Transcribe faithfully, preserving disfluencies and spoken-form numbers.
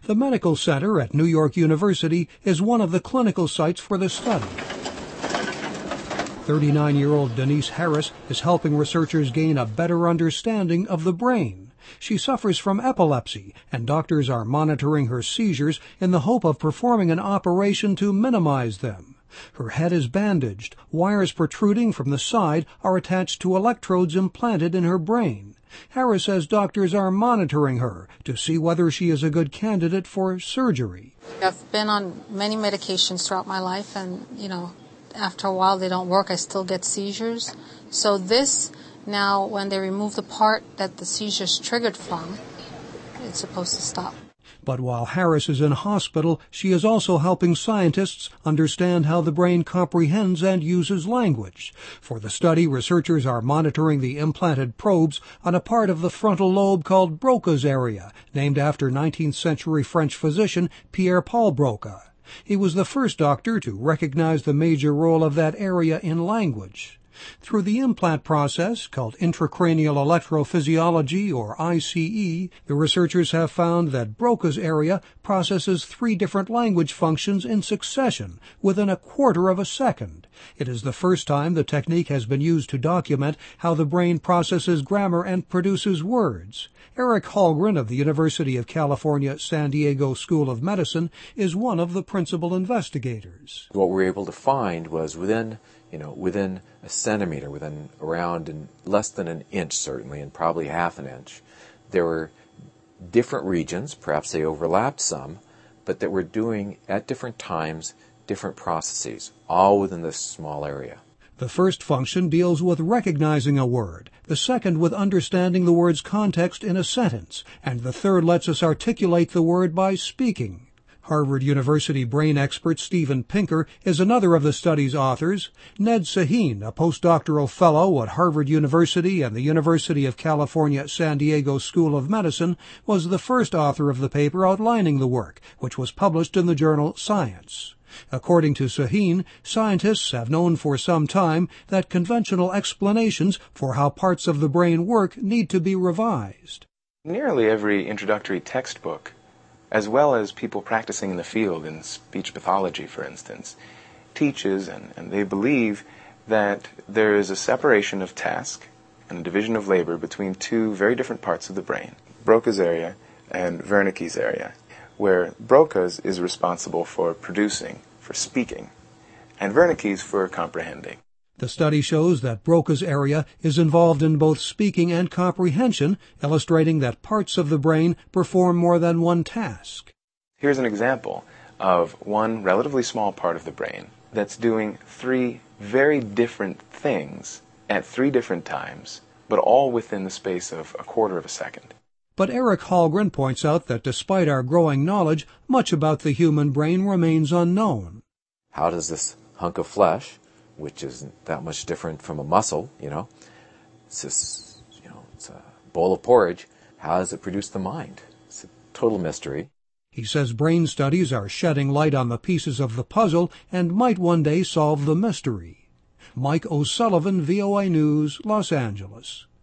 The medical center at New York University is one of the clinical sites for the study. thirty-nine-year-old Denise Harris is helping researchers gain a better understanding of the brain. She suffers from epilepsy, and doctors are monitoring her seizures in the hope of performing an operation to minimize them. Her head is bandaged. Wires protruding from the side are attached to electrodes implanted in her brain. Harris says doctors are monitoring her to see whether she is a good candidate for surgery. I've been on many medications throughout my life, and, you know, after a while they don't work. I still get seizures. So this, now when they remove the part that the seizures triggered from, it's supposed to stop. But while Harris is in hospital, she is also helping scientists understand how the brain comprehends and uses language. For the study, researchers are monitoring the implanted probes on a part of the frontal lobe called Broca's area, named after nineteenth century French physician Pierre-Paul Broca. He was the first doctor to recognize the major role of that area in language. Through the implant process, called intracranial electrophysiology, or I C E, the researchers have found that Broca's area processes three different language functions in succession within a quarter of a second. It is the first time the technique has been used to document how the brain processes grammar and produces words. Eric Hallgren of the University of California, San Diego School of Medicine is one of the principal investigators. What we were able to find was within you know, within a centimeter, within around and less than an inch certainly, and probably half an inch, there were different regions, perhaps they overlapped some, but that were doing at different times different processes, all within this small area. The first function deals with recognizing a word, the second with understanding the word's context in a sentence, and the third lets us articulate the word by speaking. Harvard University brain expert Steven Pinker is another of the study's authors. Ned Sahin, a postdoctoral fellow at Harvard University and the University of California, San Diego School of Medicine, was the first author of the paper outlining the work, which was published in the journal Science. According to Sahin, scientists have known for some time that conventional explanations for how parts of the brain work need to be revised. Nearly every introductory textbook, as well as people practicing in the field, in speech pathology, for instance, teaches and, and they believe that there is a separation of task and a division of labor between two very different parts of the brain, Broca's area and Wernicke's area, where Broca's is responsible for producing, for speaking, and Wernicke's for comprehending. The study shows that Broca's area is involved in both speaking and comprehension, illustrating that parts of the brain perform more than one task. Here's an example of one relatively small part of the brain that's doing three very different things at three different times, but all within the space of a quarter of a second. But Eric Hallgren points out that despite our growing knowledge, much about the human brain remains unknown. How does this hunk of flesh, which isn't that much different from a muscle, you know, it's just, you know, it's a bowl of porridge. How does it produce the mind? It's a total mystery. He says brain studies are shedding light on the pieces of the puzzle and might one day solve the mystery. Mike O'Sullivan, V O A News, Los Angeles.